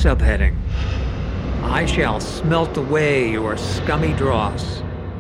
Subheading: I shall smelt away your scummy dross.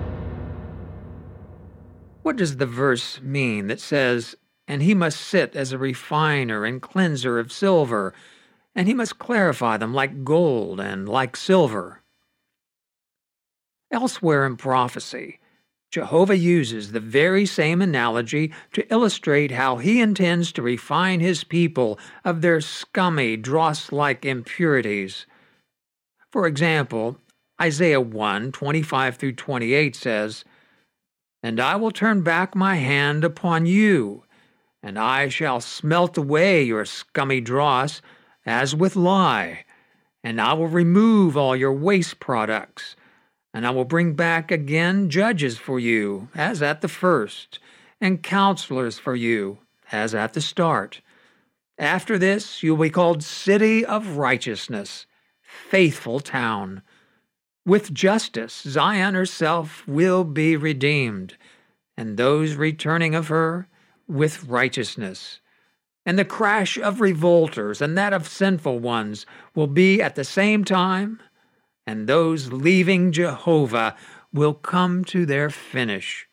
What does the verse mean that says, "And he must sit as a refiner and cleanser of silver, and he must clarify them like gold and like silver"? Elsewhere in prophecy, Jehovah uses the very same analogy to illustrate how he intends to refine his people of their scummy, dross-like impurities. For example, Isaiah 1:25-28 says, "And I will turn back my hand upon you, and I shall smelt away your scummy dross as with lye, and I will remove all your waste products, and I will bring back again judges for you, as at the first, and counselors for you, as at the start. After this you will be called City of Righteousness, Faithful Town. With justice Zion herself will be redeemed, and those returning of her with righteousness. And the crash of revolters and that of sinful ones will be at the same time, and those leaving Jehovah will come to their finish."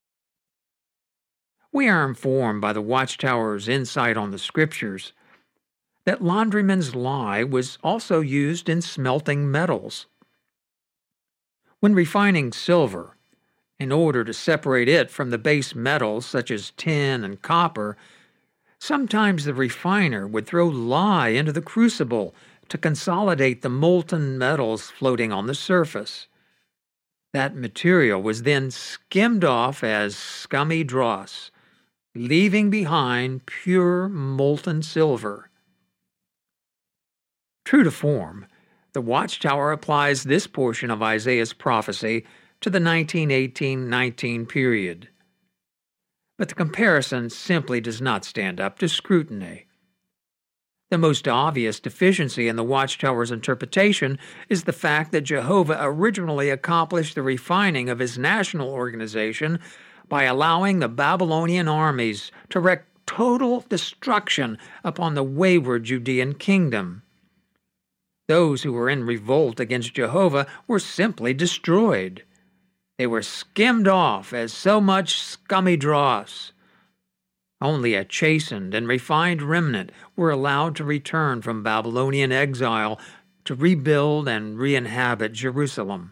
We are informed by the Watchtower's insight on the Scriptures that laundryman's lye was also used in smelting metals. When refining silver, in order to separate it from the base metals such as tin and copper, sometimes the refiner would throw lye into the crucible to consolidate the molten metals floating on the surface. That material was then skimmed off as scummy dross, leaving behind pure molten silver. True to form, the Watchtower applies this portion of Isaiah's prophecy to the 1918-19 period. But the comparison simply does not stand up to scrutiny. The most obvious deficiency in the Watchtower's interpretation is the fact that Jehovah originally accomplished the refining of his national organization by allowing the Babylonian armies to wreak total destruction upon the wayward Judean kingdom. Those who were in revolt against Jehovah were simply destroyed. They were skimmed off as so much scummy dross. Only a chastened and refined remnant were allowed to return from Babylonian exile to rebuild and re-inhabit Jerusalem.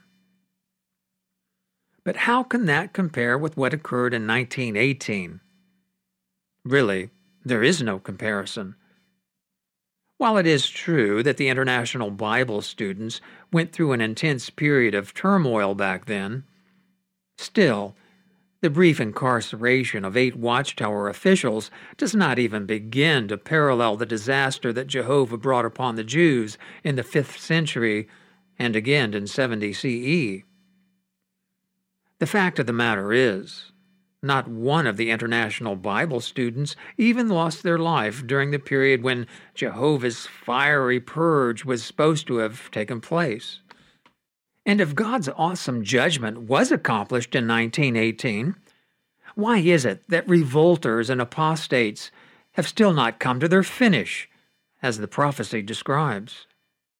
But how can that compare with what occurred in 1918? Really, there is no comparison. While it is true that the International Bible students went through an intense period of turmoil back then, still, the brief incarceration of 8 Watchtower officials does not even begin to parallel the disaster that Jehovah brought upon the Jews in the 5th century and again in 70 CE. The fact of the matter is, not one of the International Bible students even lost their life during the period when Jehovah's fiery purge was supposed to have taken place. And if God's awesome judgment was accomplished in 1918, why is it that revolters and apostates have still not come to their finish, as the prophecy describes?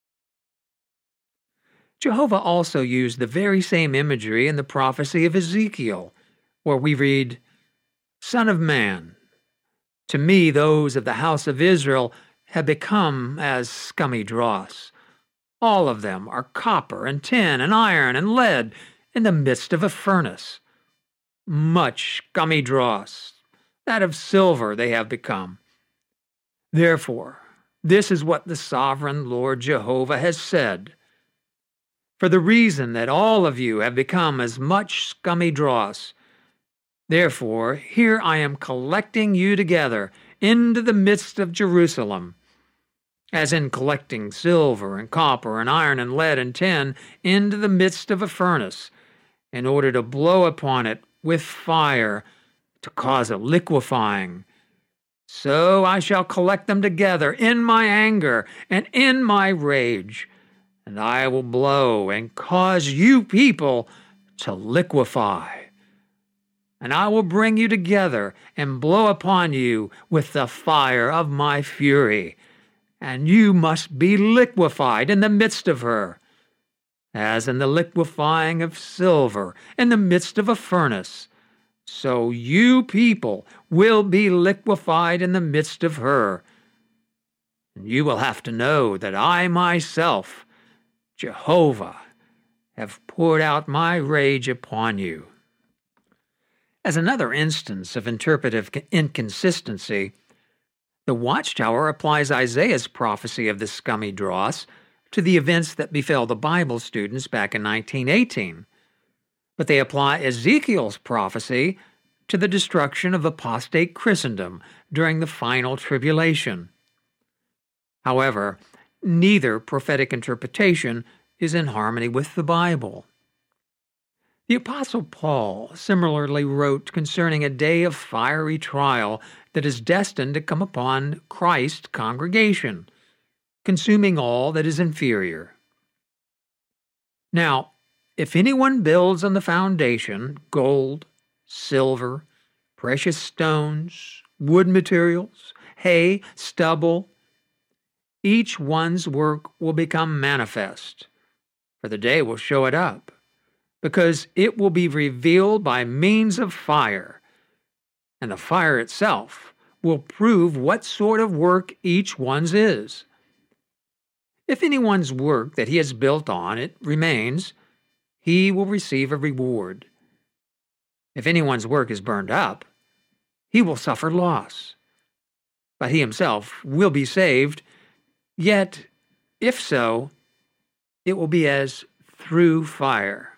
Jehovah also used the very same imagery in the prophecy of Ezekiel, where we read, "Son of man, to me those of the house of Israel have become as scummy dross. All of them are copper and tin and iron and lead in the midst of a furnace. Much scummy dross, that of silver they have become. Therefore, this is what the sovereign Lord Jehovah has said. For the reason that all of you have become as much scummy dross, therefore here I am collecting you together into the midst of Jerusalem, as in collecting silver and copper and iron and lead and tin into the midst of a furnace, in order to blow upon it with fire to cause a liquefying. So I shall collect them together in my anger and in my rage, and I will blow and cause you people to liquefy. And I will bring you together and blow upon you with the fire of my fury, and you must be liquefied in the midst of her, as in the liquefying of silver in the midst of a furnace. So you people will be liquefied in the midst of her. And you will have to know that I myself, Jehovah, have poured out my rage upon you. As another instance of interpretive inconsistency, the Watchtower applies Isaiah's prophecy of the scummy dross to the events that befell the Bible students back in 1918. But they apply Ezekiel's prophecy to the destruction of apostate Christendom during the final tribulation. However, neither prophetic interpretation is in harmony with the Bible. The Apostle Paul similarly wrote concerning a day of fiery trial that is destined to come upon Christ's congregation, consuming all that is inferior. Now, if anyone builds on the foundation gold, silver, precious stones, wood materials, hay, stubble, each one's work will become manifest, for the day will show it up, because it will be revealed by means of fire, and the fire itself will prove what sort of work each one's is. If anyone's work that he has built on it remains, he will receive a reward. If anyone's work is burned up, he will suffer loss, but he himself will be saved, yet, if so, it will be as through fire.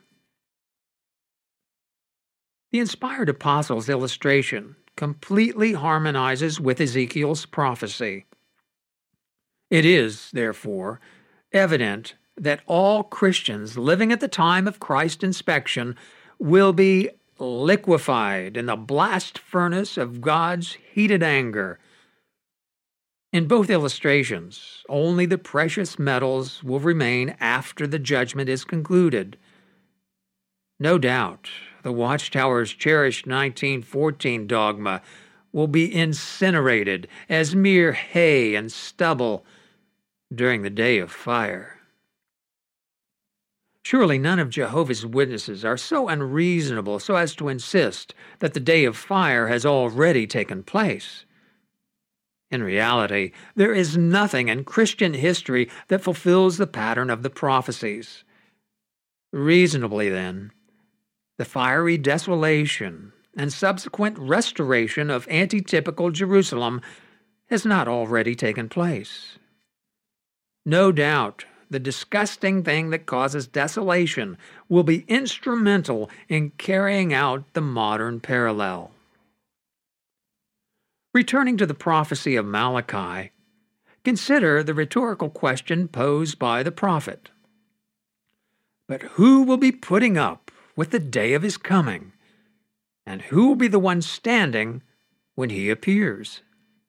The inspired apostle's illustration completely harmonizes with Ezekiel's prophecy. It is, therefore, evident that all Christians living at the time of Christ's inspection will be liquefied in the blast furnace of God's heated anger. In both illustrations, only the precious metals will remain after the judgment is concluded. No doubt, the Watchtower's cherished 1914 dogma will be incinerated as mere hay and stubble during the day of fire. Surely none of Jehovah's Witnesses are so unreasonable so as to insist that the day of fire has already taken place. In reality, there is nothing in Christian history that fulfills the pattern of the prophecies. Reasonably, then, the fiery desolation and subsequent restoration of antitypical Jerusalem has not already taken place. No doubt, the disgusting thing that causes desolation will be instrumental in carrying out the modern parallel. Returning to the prophecy of Malachi, consider the rhetorical question posed by the prophet. But who will be putting up with the day of his coming? And who will be the one standing when he appears?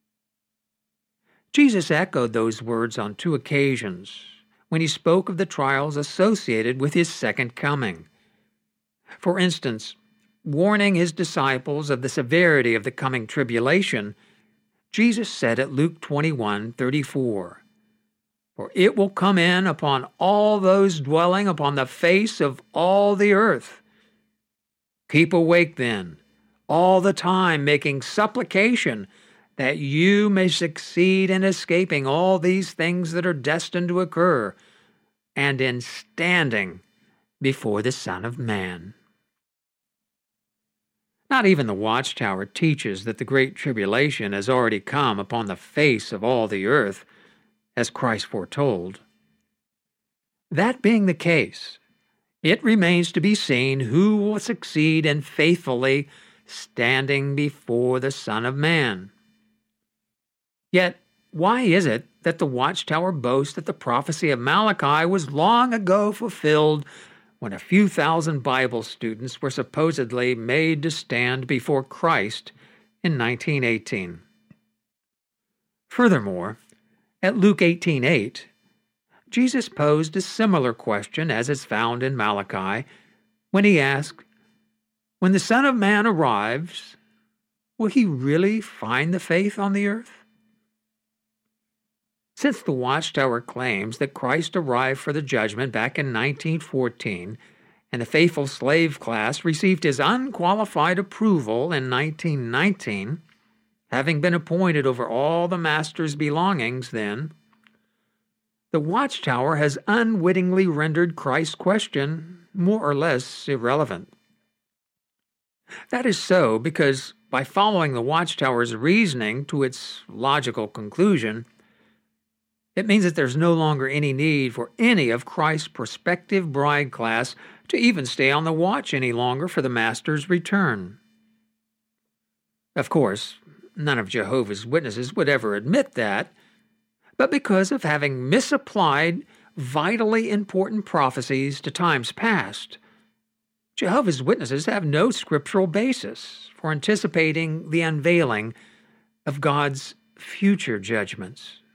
Jesus echoed those words on two occasions when he spoke of the trials associated with his second coming. For instance, warning his disciples of the severity of the coming tribulation, Jesus said at Luke 21:34, "For it will come in upon all those dwelling upon the face of all the earth. Keep awake then, all the time making supplication, that you may succeed in escaping all these things that are destined to occur, and in standing before the Son of Man." Not even the Watchtower teaches that the Great Tribulation has already come upon the face of all the earth, as Christ foretold. That being the case, it remains to be seen who will succeed in faithfully standing before the Son of Man. Yet, why is it that the Watchtower boasts that the prophecy of Malachi was long ago fulfilled when a few thousand Bible students were supposedly made to stand before Christ in 1918? Furthermore, at Luke 18:8, Jesus posed a similar question as is found in Malachi when he asked, "When the Son of Man arrives, will he really find the faith on the earth?" Since the Watchtower claims that Christ arrived for the judgment back in 1914, and the faithful slave class received his unqualified approval in 1919, having been appointed over all the master's belongings then, the Watchtower has unwittingly rendered Christ's question more or less irrelevant. That is so because by following the Watchtower's reasoning to its logical conclusion, it means that there's no longer any need for any of Christ's prospective bride class to even stay on the watch any longer for the Master's return. Of course, none of Jehovah's Witnesses would ever admit that, but because of having misapplied vitally important prophecies to times past, Jehovah's Witnesses have no scriptural basis for anticipating the unveiling of God's future judgments.